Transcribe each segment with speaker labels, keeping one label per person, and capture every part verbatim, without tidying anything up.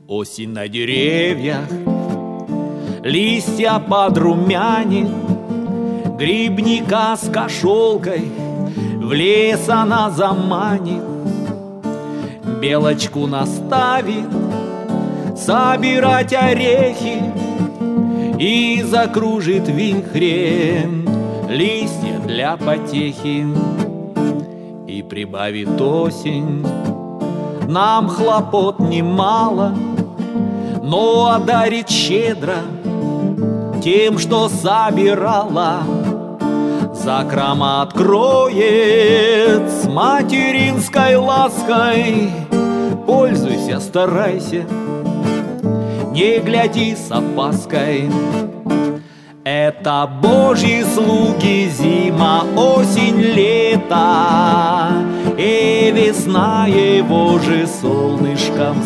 Speaker 1: Осень на деревьях, листья подрумянит, грибника с кошелкой в лес она заманит, белочку наставит собирать орехи и закружит вихрем листья для потехи. И прибавит осень нам хлопот немало, но одарит щедро тем, что собирала. Закрома откроет с материнской лаской. Пользуйся, старайся, не гляди с опаской. Это Божьи слуги, зима, осень, лето, и весна его же солнышком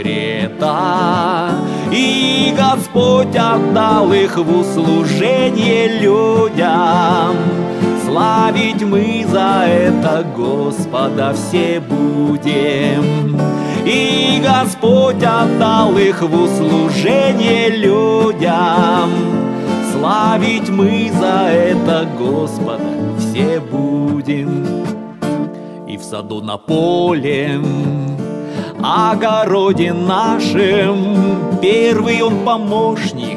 Speaker 1: согрета. И Господь отдал их в услужение людям. Славить мы за это Господа все будем. И Господь отдал их в услужение людям. Славить мы за это Господа все будем. И в саду на поле, огороде нашем, первый он помощник,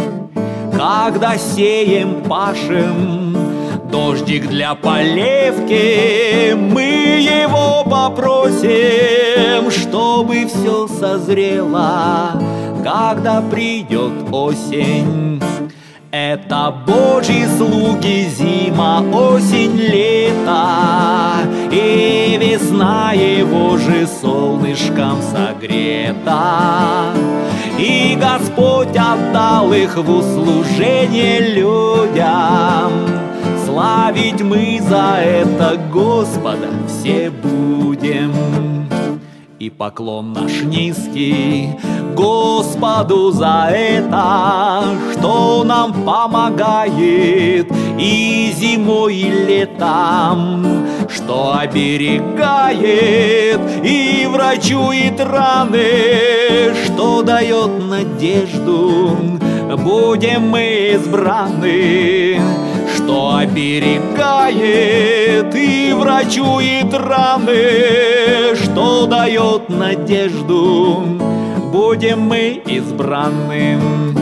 Speaker 1: когда сеем, пашем. Дождик для поливки, мы его попросим, чтобы все созрело, когда придет осень. Это Божьи слуги, зима, осень, лето, и весна его же солнышком согрета. И Господь отдал их в услужение людям. Славить мы за это Господа все будем. И поклон наш низкий Господу за это, что нам помогает и зимой, и летом, что оберегает и врачует раны, что дает надежду, будем мы избраны. Что оберегает и врачует раны, что дает надежду, будем мы избраны.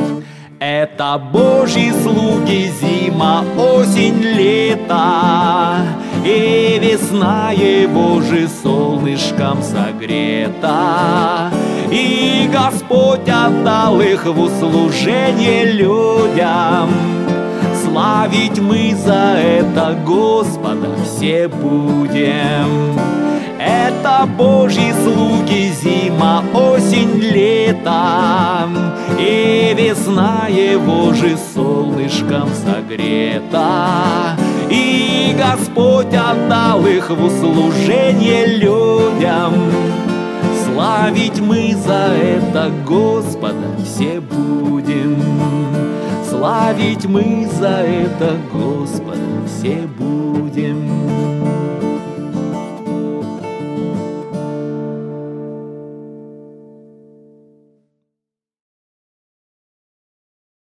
Speaker 1: Это Божьи слуги, зима, осень, лето, и весна его же солнышком согрета. И Господь отдал их в услужение людям. Славить мы за это Господа все будем. Это Божьи слуги, зима, осень, лето, и весна его же солнышком согрета. И Господь отдал их в услужение людям. Славить мы за это Господа все будем. Славить мы за это Господа все будем.